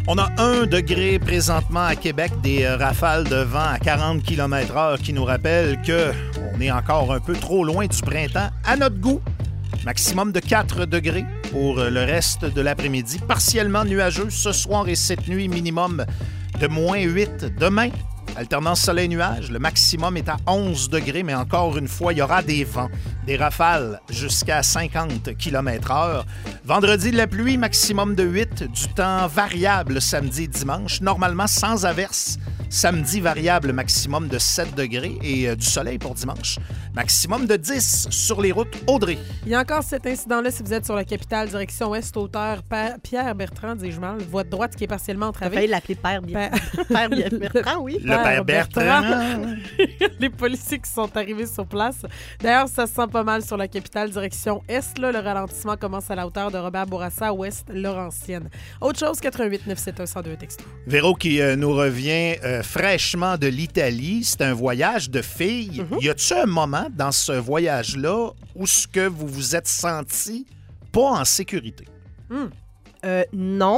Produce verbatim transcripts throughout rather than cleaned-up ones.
On a un degré présentement à Québec, des euh, rafales de vent à quarante kilomètres heure qui nous rappellent qu'on est encore un peu trop loin du printemps à notre goût. Maximum de quatre degrés pour le reste de l'après-midi. Partiellement nuageux ce soir et cette nuit, minimum de moins huit demain. Alternance soleil-nuage, le maximum est à onze degrés, mais encore une fois, il y aura des vents, des rafales jusqu'à cinquante kilomètres heure. Vendredi, de la pluie, maximum de huit, du temps variable samedi et dimanche, normalement sans averse. Samedi, variable, maximum de sept degrés et euh, du soleil pour dimanche. Maximum de dix sur les routes Audrey. Il y a encore cet incident-là si vous êtes sur la capitale, direction ouest, hauteur Pa- Pierre Bertrand, dis-je mal, voie de droite qui est partiellement T'as entravée. failli l'appeler Père, Bien... Père Bien... Bertrand, oui. Le père Bertrand. Les policiers qui sont arrivés sur place. D'ailleurs, ça se sent pas mal sur la capitale, direction est. Là, le ralentissement commence à la hauteur de Robert Bourassa, ouest Laurentienne. Autre chose, quatre-vingt-huit neuf sept un zéro deux texto. Véro qui euh, nous revient euh, fraîchement de l'Italie. C'est un voyage de filles. Mm-hmm. Y a-tu un moment dans ce voyage-là où ce que vous vous êtes senti pas en sécurité? Mm. Euh, non,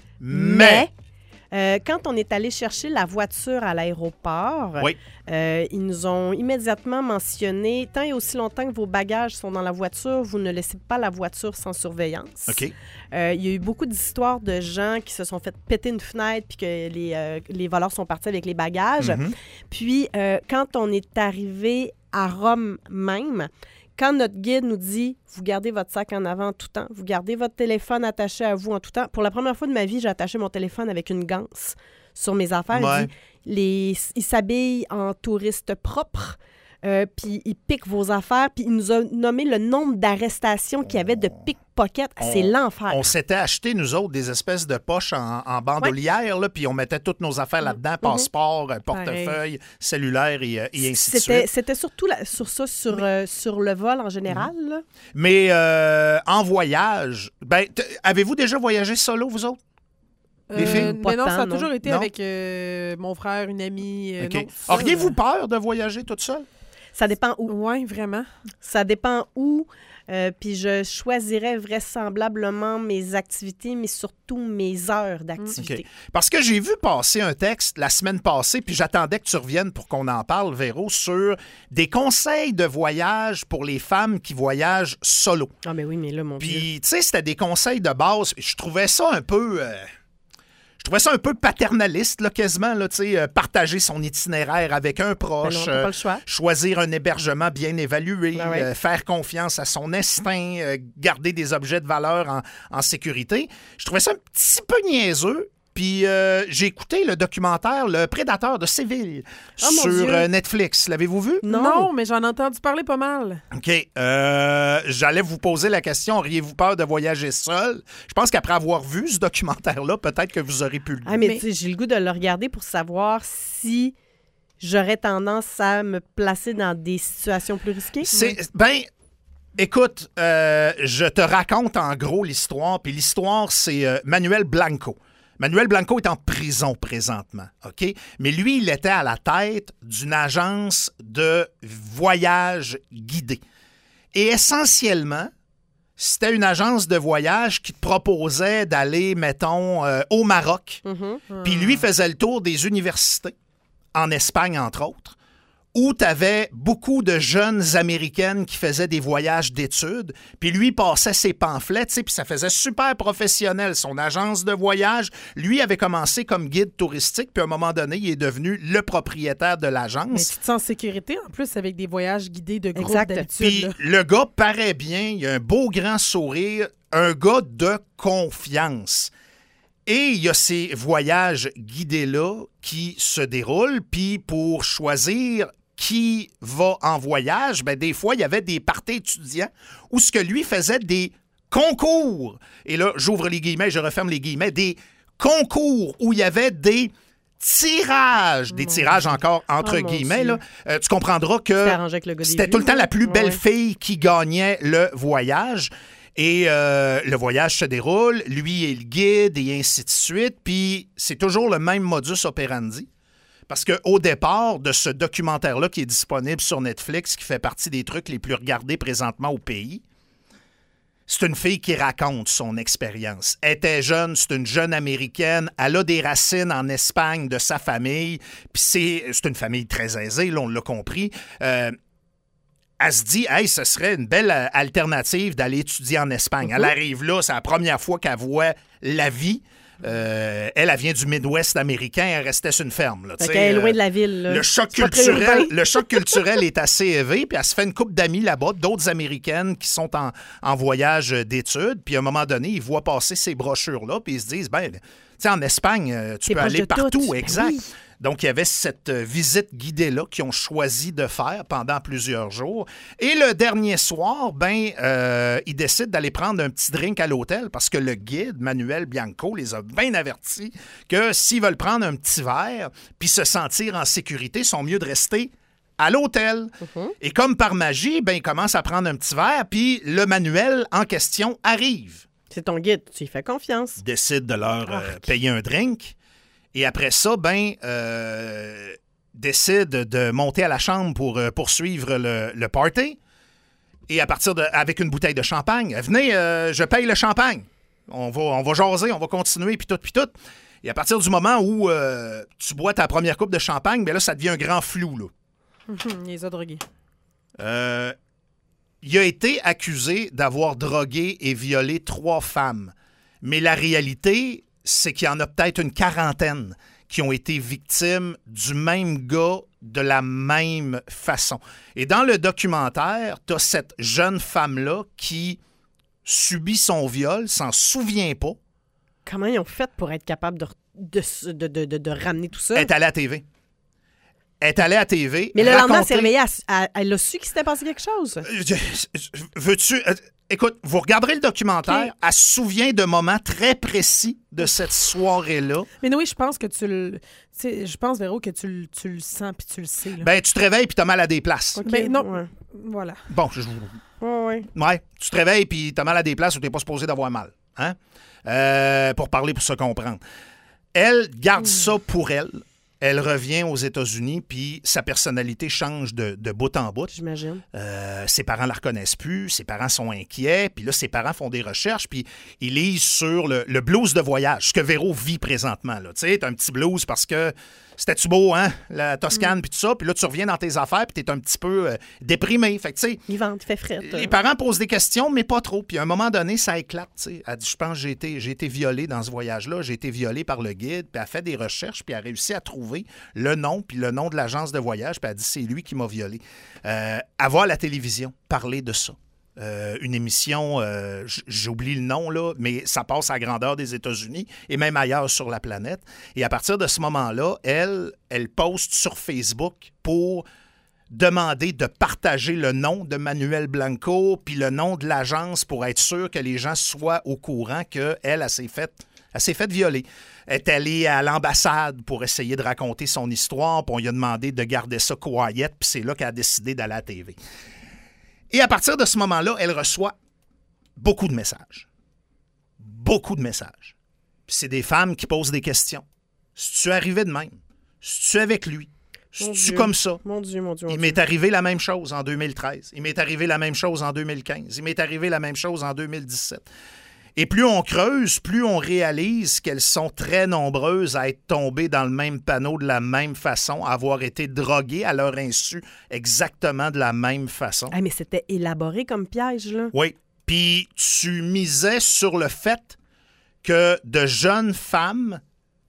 Mais... euh, quand on est allé chercher la voiture à l'aéroport, Oui. euh, ils nous ont immédiatement mentionné, tant et aussi longtemps que vos bagages sont dans la voiture, vous ne laissez pas la voiture sans surveillance. OK. Euh, il y a eu beaucoup d'histoires de gens qui se sont fait péter une fenêtre puis que les, euh, les voleurs sont partis avec les bagages. Mhm. Puis, euh, quand on est arrivé à Rome même, quand notre guide nous dit « Vous gardez votre sac en avant en tout temps, vous gardez votre téléphone attaché à vous en tout temps », pour la première fois de ma vie, j'ai attaché mon téléphone avec une ganse sur mes affaires. Ouais. Il dit les, il s'habille en touriste propre, euh, puis il pique vos affaires, puis il nous a nommé le nombre d'arrestations qu'il y avait de pickpocket. C'est On- l'enfer. On s'était acheté, nous autres, des espèces de poches en, en bandoulière, là, puis on mettait toutes nos affaires là-dedans, passeport, euh, portefeuille, cellulaire et, euh, et ainsi de C'était, suite. c'était surtout la- sur ça, sur, euh, sur le vol en général. là. Mais euh, en voyage, ben, t- avez-vous déjà voyagé solo, vous autres? Les filles? Euh, Pas mais non, tant, ça a non. toujours été Non? avec euh, mon frère, une amie. Euh, OK. non, ça, Auriez-vous euh, peur de voyager toute seule? Ça dépend où. Oui, vraiment. Ça dépend où. Euh, puis je choisirais vraisemblablement mes activités, mais surtout mes heures d'activité. OK. Parce que j'ai vu passer un texte la semaine passée, puis j'attendais que tu reviennes pour qu'on en parle, Véro, sur des conseils de voyage pour les femmes qui voyagent solo. Ah, mais oui, mais là, mon Dieu. Puis, tu sais, c'était des conseils de base. Je trouvais ça un peu... euh, Je trouvais ça un peu paternaliste, là, quasiment, là, tu sais, euh, partager son itinéraire avec un Ben proche, non, t'as euh, pas le choix. choisir un hébergement bien évalué, Ben ouais. euh, faire confiance à son instinct, euh, garder des objets de valeur en, en sécurité. Je trouvais ça un petit peu niaiseux. Puis euh, j'ai écouté le documentaire Le Prédateur de Séville Oh, mon sur Dieu. euh, Netflix. L'avez-vous vu? Non. mais j'en ai entendu parler pas mal. OK. Euh, j'allais vous poser la question, auriez-vous peur de voyager seul? Je pense qu'après avoir vu ce documentaire-là, peut-être que vous aurez pu le Ah, mais, Mais- tu sais, j'ai le goût de le regarder pour savoir si j'aurais tendance à me placer dans des situations plus risquées. C'est, ben, écoute, euh, je te raconte en gros l'histoire, puis l'histoire, c'est euh, Manuel Blanco. Manuel Blanco est en prison présentement, OK? Mais lui, il était à la tête d'une agence de voyage guidé. Et essentiellement, c'était une agence de voyage qui te proposait d'aller, mettons, euh, au Maroc. Mhm. Puis lui faisait le tour des universités, en Espagne, entre autres, où tu avais beaucoup de jeunes Américaines qui faisaient des voyages d'études. Puis lui passait ses pamphlets, tu sais, puis ça faisait super professionnel. Son agence de voyage, lui avait commencé comme guide touristique, puis à un moment donné, il est devenu le propriétaire de Mais l'agence. tu te sens en sécurité, en plus, avec des voyages guidés de groupe Exact. d'habitude. Puis là. le gars paraît bien, il a un beau grand sourire, un gars de confiance. Et il y a ces voyages guidés-là qui se déroulent, puis pour choisir qui va en voyage, ben des fois, il y avait des parties étudiants où ce que lui faisait des concours. Et là, j'ouvre les guillemets, je referme les guillemets, des concours où il y avait des tirages, des Mon tirages encore entre Oh, mon guillemets. Dieu. Là. Euh, tu comprendras C'était que arrangé avec le gars des c'était vues, tout le temps là. la plus belle Ouais. fille qui gagnait le voyage. Et euh, le voyage se déroule, lui est le guide et ainsi de suite. Puis c'est toujours le même modus operandi. Parce qu'au départ de ce documentaire-là qui est disponible sur Netflix, qui fait partie des trucs les plus regardés présentement au pays, C'est une fille qui raconte son expérience. Elle était jeune, c'est une jeune Américaine. Elle a des racines en Espagne de sa famille. Puis c'est, c'est une famille très aisée, là, on l'a compris. Euh, elle se dit, hey, ce serait une belle alternative d'aller étudier en Espagne. Mm-hmm. Elle arrive là, c'est la première fois qu'elle voit la vie. Euh, elle, elle vient du Midwest américain, elle restait sur une ferme. Là, elle est loin euh, de la ville. Là. Le choc culturel, le choc culturel est assez élevé, puis elle se fait une couple d'amis là-bas, d'autres Américaines qui sont en, en voyage d'études, puis à un moment donné, ils voient passer ces brochures-là, puis ils se disent, ben, tu sais, en Espagne, tu T'es peux aller partout, toutes. Exact. Ben oui. Donc, il y avait cette visite guidée-là qu'ils ont choisi de faire pendant plusieurs jours. Et le dernier soir, ben, euh, ils décident d'aller prendre un petit drink à l'hôtel parce que le guide, Manuel Bianco, les a bien avertis que s'ils veulent prendre un petit verre puis se sentir en sécurité, ils sont mieux de rester à l'hôtel. Uh-huh. Et comme par magie, ben, ils commencent à prendre un petit verre puis le Manuel en question arrive. C'est ton guide, tu lui fais confiance. Décide de leur euh, payer un drink. Et après ça, ben, euh, décide de monter à la chambre pour euh, poursuivre le, le party. Et à partir de, avec une bouteille de champagne, venez, euh, je paye le champagne. On va, on va jaser, on va continuer, puis tout, puis tout. Et à partir du moment où euh, tu bois ta première coupe de champagne, ben là, ça devient un grand flou, là. Il les a drogués. Euh, il a été accusé d'avoir drogué et violé trois femmes. Mais la réalité, c'est qu'il y en a peut-être une quarantaine qui ont été victimes du même gars de la même façon. Et dans le documentaire, tu as cette jeune femme-là qui subit son viol, s'en souvient pas. Comment ils ont fait pour être capables de, de, de, de, de, de ramener tout ça? Elle est allée à la T V. Elle est allée à la T V. Mais le raconter... lendemain, elle s'est réveillée, elle, elle a su qu'il s'était passé quelque chose. Veux-tu... Écoute, vous regarderez le documentaire, okay. Elle se souvient de moments très précis de cette soirée-là. Mais oui, je pense que tu le... Je pense, Véro, que tu, tu le sens puis tu le sais. Là. Ben, tu te réveilles puis t'as mal à des places. Okay. Ben non, ouais. Voilà. Bon, je... Ouais, ouais. Ouais, tu te réveilles puis t'as mal à des places où t'es pas supposé d'avoir mal. Hein? Euh, pour parler, pour se comprendre. Elle garde mmh. ça pour elle. Elle revient aux États-Unis, puis sa personnalité change de, de bout en bout. J'imagine. Euh, ses parents la reconnaissent plus, ses parents sont inquiets, puis là, ses parents font des recherches, puis ils lisent sur le, le blues de voyage, ce que Véro vit présentement. Tu sais, t'as un petit blues parce que c'était-tu beau, hein, la Toscane, puis tout ça, puis là, tu reviens dans tes affaires, puis t'es un petit peu euh, déprimé. Fait que, tu sais... Il vente, il fait fret. Les parents posent des questions, mais pas trop. Puis à un moment donné, ça éclate, tu sais. Elle dit, je pense que j'ai été, j'ai été violée dans ce voyage-là, j'ai été violée par le guide, puis elle fait des recherches, puis elle a réussi à trouver le nom, puis le nom de l'agence de voyage, puis elle dit, c'est lui qui m'a violée. Euh, elle va à la télévision parler de ça. Euh, une émission, euh, j'oublie le nom, là, mais ça passe à la grandeur des États-Unis et même ailleurs sur la planète. Et à partir de ce moment-là, elle, elle poste sur Facebook pour demander de partager le nom de Manuel Bianco puis le nom de l'agence pour être sûr que les gens soient au courant qu'elle, elle, elle s'est faite Elle s'est faite violer. Elle est allée à l'ambassade pour essayer de raconter son histoire, puis on lui a demandé de garder ça quiet, puis c'est là qu'elle a décidé d'aller à la T V. Et à partir de ce moment-là, elle reçoit beaucoup de messages. Beaucoup de messages. Puis c'est des femmes qui posent des questions. Si tu es arrivé de même? Si tu es avec lui? Si tu es comme ça? Mon Dieu, mon Dieu, mon Il Dieu. m'est arrivé la même chose en deux mille treize. Il m'est arrivé la même chose en deux mille quinze. Il m'est arrivé la même chose en deux mille dix-sept. Et plus on creuse, plus on réalise qu'elles sont très nombreuses à être tombées dans le même panneau de la même façon, à avoir été droguées à leur insu exactement de la même façon. Ah, mais c'était élaboré comme piège, là. Oui. Puis tu misais sur le fait que de jeunes femmes,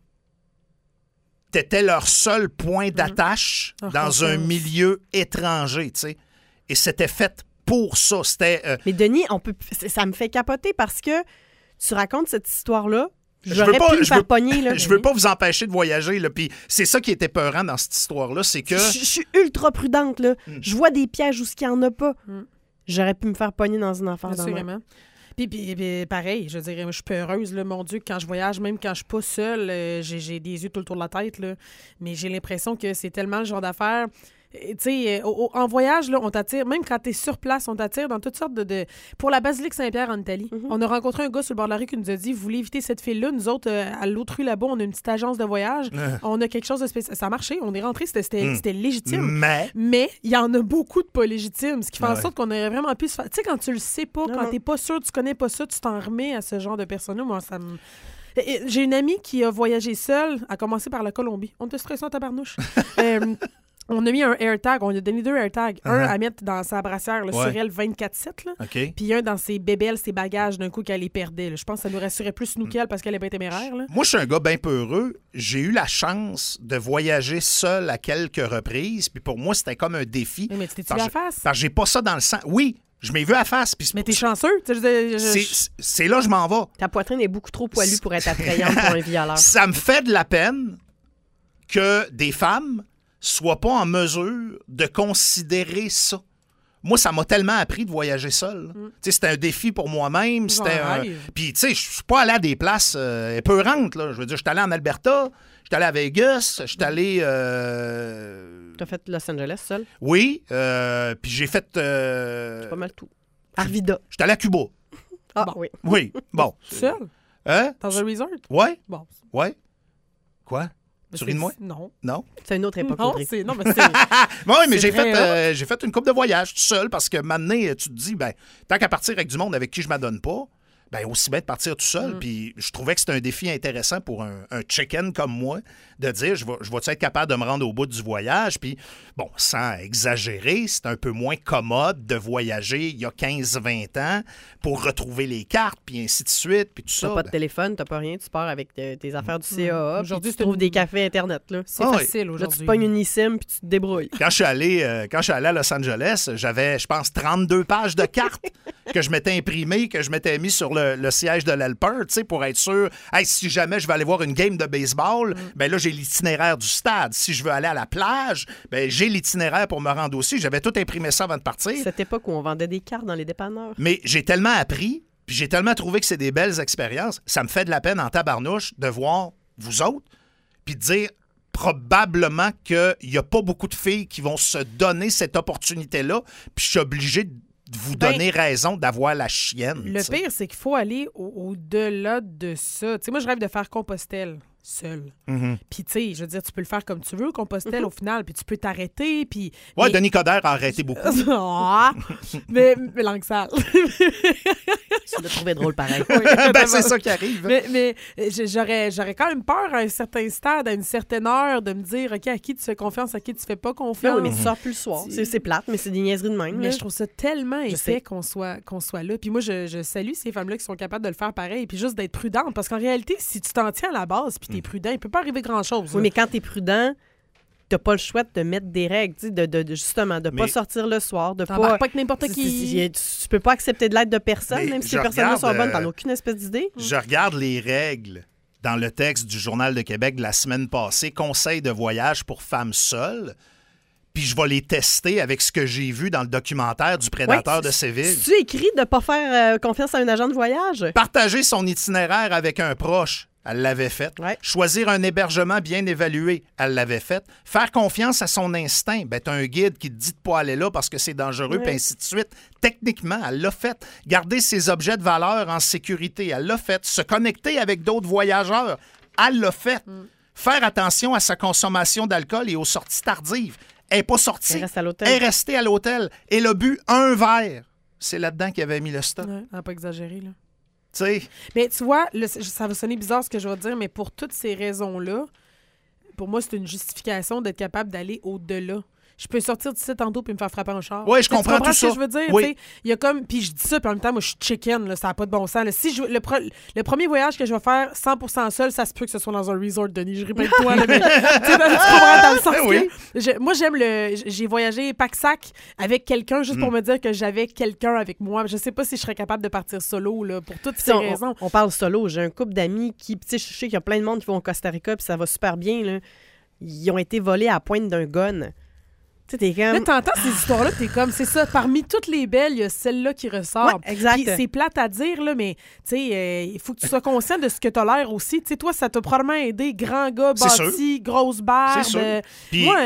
t'étais leur seul point d'attache mmh. dans un milieu étranger, tu sais. Et c'était fait pour ça. C'était, euh... Mais Denis, on peut, ça me fait capoter parce que tu racontes cette histoire-là. J'aurais je veux pas, pu me je faire veux, pogner. Là, je veux pas vous empêcher de voyager. Là, puis c'est ça qui était peurant dans cette histoire-là, c'est que... Je, je suis ultra prudente. Là. Mm. Je vois des pièges où il n'y en a pas. Mm. J'aurais pu me faire pogner dans une affaire dans Assurément. Puis, puis, puis pareil, je veux dire, je suis peureuse, là, mon Dieu, quand je voyage, même quand je suis pas seule, euh, j'ai, j'ai des yeux tout autour de la tête, là. Mais j'ai l'impression que c'est tellement le genre d'affaire... Tu sais, en voyage, là, on t'attire, même quand t'es sur place, on t'attire dans toutes sortes de... de... Pour la basilique Saint-Pierre en Italie, mm-hmm. on a rencontré un gars sur le bord de la rue qui nous a dit, vous voulez éviter cette file-là? Nous autres, euh, à l'autre rue là-bas, on a une petite agence de voyage. Euh. On a quelque chose de spécial. Ça a marché, on est rentré, c'était, c'était, mm. c'était légitime. Mais... Mais il y en a beaucoup de pas légitimes, ce qui fait ah en sorte ouais. qu'on aurait vraiment pu se faire... Tu sais, quand tu le sais pas, non, quand non. t'es pas sûr, tu connais pas ça, tu t'en remets à ce genre de personnes-là. Moi, ça me... J'ai une amie qui a voyagé seule, a commencé par la Colombie. On était stressés en tabarnouche. euh, On a mis un AirTag, on lui a donné deux AirTags. Uh-huh. Un à mettre dans sa brassière là, ouais. sur elle vingt-quatre sept, okay. puis un dans ses bébelles, ses bagages, d'un coup qu'elle les perdait. Là. Je pense que ça nous rassurait plus nous qu'elle parce qu'elle est bien téméraire. Là. Moi, je suis un gars bien peureux. J'ai eu la chance de voyager seul à quelques reprises, puis pour moi, c'était comme un défi. Mais, mais tu t'es tiré à la face? Parce que j'ai pas ça dans le sang. Oui, je m'ai vu à face. Puis mais t'es chanceux. Je, je, je... C'est, c'est là que je m'en vais. Ta poitrine est beaucoup trop poilue pour être attrayante pour un violeur. Ça me fait de la peine que des femmes soient pas en mesure de considérer ça. Moi, ça m'a tellement appris de voyager seul. Mm. C'était un défi pour moi-même. C'était un... Puis, tu sais, je suis pas allé à des places euh, épeurantes. Là. Je veux dire, je suis allé en Alberta, je suis allé à Vegas, je suis allé... Euh... Tu as fait Los Angeles seul? Oui. Euh, puis j'ai fait... Euh... C'est pas mal tout. Arvida. Je suis allé à Cuba. Ah, bon. oui. Oui, bon. Seul? Hein? Dans un resort? Oui. Bon. Oui. Quoi? Mais tu ris de moi? Non. Non? C'est une autre époque. Non, c'est, non mais c'est... oui, mais c'est j'ai fait, hein? euh, j'ai fait une couple de voyages tout seul parce que maintenant, tu te dis, ben, tant qu'à partir avec du monde avec qui je ne m'adonne pas, ben aussi bien de partir tout seul. Mm. Puis je trouvais que c'était un défi intéressant pour un, un chicken comme moi de dire, je vais, je vais être capable de me rendre au bout du voyage. Puis, bon, sans exagérer, c'est un peu moins commode de voyager il y a quinze vingt ans pour retrouver les cartes, puis ainsi de suite, puis tout t'as ça. pas ben... de téléphone, t'as pas rien, tu pars avec tes, tes affaires du C A A, aujourd'hui, tu trouves une... des cafés Internet. Là. C'est ah, facile oui. aujourd'hui. Là, tu pognes une eSIM, puis tu te débrouilles. Quand je suis allé, euh, quand je suis allé à Los Angeles, j'avais, je pense, trente-deux pages de cartes que je m'étais imprimées, que je m'étais mis sur le, le siège de l'Helper, tu sais, pour être sûr, hey, si jamais je vais aller voir une game de baseball, mm. ben là, j'ai l'itinéraire du stade. Si je veux aller à la plage, ben j'ai l'itinéraire pour me rendre aussi. J'avais tout imprimé ça avant de partir. Cette époque où on vendait des cartes dans les dépanneurs. Mais j'ai tellement appris, puis j'ai tellement trouvé que c'est des belles expériences, ça me fait de la peine en tabarnouche de voir vous autres, puis de dire probablement qu'il n'y a pas beaucoup de filles qui vont se donner cette opportunité-là, puis je suis obligé de vous donner ben, raison d'avoir la chienne. Le t'sais. Pire, c'est qu'il faut aller au- au-delà de ça. Tu sais, moi, je rêve de faire Compostelle seul. Mm-hmm. Puis, tu sais, je veux dire, tu peux le faire comme tu veux, Compostelle, mm-hmm. au final, puis tu peux t'arrêter, puis... Ouais, mais... Denis Coderre a arrêté beaucoup. ah, mais, mais langue sale. Tu l'as trouvé drôle pareil. Oui, ben, c'est ça qui arrive. Mais, mais j'aurais, j'aurais quand même peur à un certain stade, à une certaine heure, de me dire, OK, à qui tu fais confiance, à qui tu fais pas confiance. Oui, mais tu sors plus le soir. C'est, c'est plate, mais c'est des niaiseries de même. Mais là. je trouve ça tellement je épais qu'on soit, qu'on soit là. Puis moi, je, je salue ces femmes-là qui sont capables de le faire pareil, puis juste d'être prudentes. Parce qu'en réalité, si tu t'en tiens à la base, puis t'es prudent, il peut pas arriver grand-chose. Oui, là. mais quand t'es prudent, t'as pas le choix de te mettre des règles, de, de, de, justement, de mais pas sortir le soir, de T'embarques pas... pas avec n'importe qui. Tu, tu peux pas accepter de l'aide de personne, Mais même si je ces personnes-là sont regarde, bonnes, t'en as euh, aucune espèce d'idée. Je regarde les règles dans le texte du Journal de Québec de la semaine passée, conseil de voyage pour femmes seules, puis je vais les tester avec ce que j'ai vu dans le documentaire du Prédateur Ouais, de Séville. Tu écris de pas faire euh, confiance à un agent de voyage? Partager son itinéraire avec un proche, elle l'avait fait. Ouais. Choisir un hébergement bien évalué, elle l'avait fait. Faire confiance à son instinct, ben t'as un guide qui te dit de pas aller là parce que c'est dangereux, Ouais. puis ainsi de suite. Techniquement, elle l'a fait. Garder ses objets de valeur en sécurité, elle l'a fait. Se connecter avec d'autres voyageurs, elle l'a fait. Mm. Faire attention à sa consommation d'alcool et aux sorties tardives. Elle n'est pas sortie. Elle reste à l'hôtel. Elle est restée à l'hôtel. Elle a bu un verre. C'est là-dedans qu'il avait mis le stock. Ouais, on n'a pas exagéré, là. Tu sais, Mais tu vois, le- ça va sonner bizarre ce que je vais dire, mais pour toutes ces raisons-là, pour moi, c'est une justification d'être capable d'aller au-delà. Je peux sortir d'ici tantôt puis me faire frapper un char. Ouais, je Tu sais, comprends tu comprends tout ce que ça. je veux dire? Oui. Tu sais, il y a comme... Puis je dis ça, puis en même temps, moi, je suis chicken, là, ça n'a pas de bon sens. Là. Si je... le, pre- le premier voyage que je vais faire cent pour cent seul, ça se peut que ce soit dans un resort, Denis. Je ris bien de toi, là, mais tu sais, dans- tu comprends dans le sens Oui. que... je- moi, j'aime le... J'ai voyagé pack-sac avec quelqu'un juste pour Mm. me dire que j'avais quelqu'un avec moi. Je sais pas si je serais capable de partir solo, là, pour toutes Puis ces on, raisons. on parle solo. J'ai un couple d'amis qui, tu sais, je sais qu'il y a plein de monde qui vont au Costa Rica puis ça va super bien. Là. Ils ont été volés à la pointe d'un gun. Tu sais, t'es Là, comme... t'entends ces histoires-là, t'es comme, c'est ça, parmi toutes les belles, il y a celle-là qui ressort. Ouais, exact. Puis c'est plate à dire, là, mais, tu sais, euh, il faut que tu sois conscient de ce que t'as l'air aussi. Tu sais, toi, ça t'a probablement aidé, grand gars, C'est bâti, grosse barbe. C'est sûr. euh, Puis moi,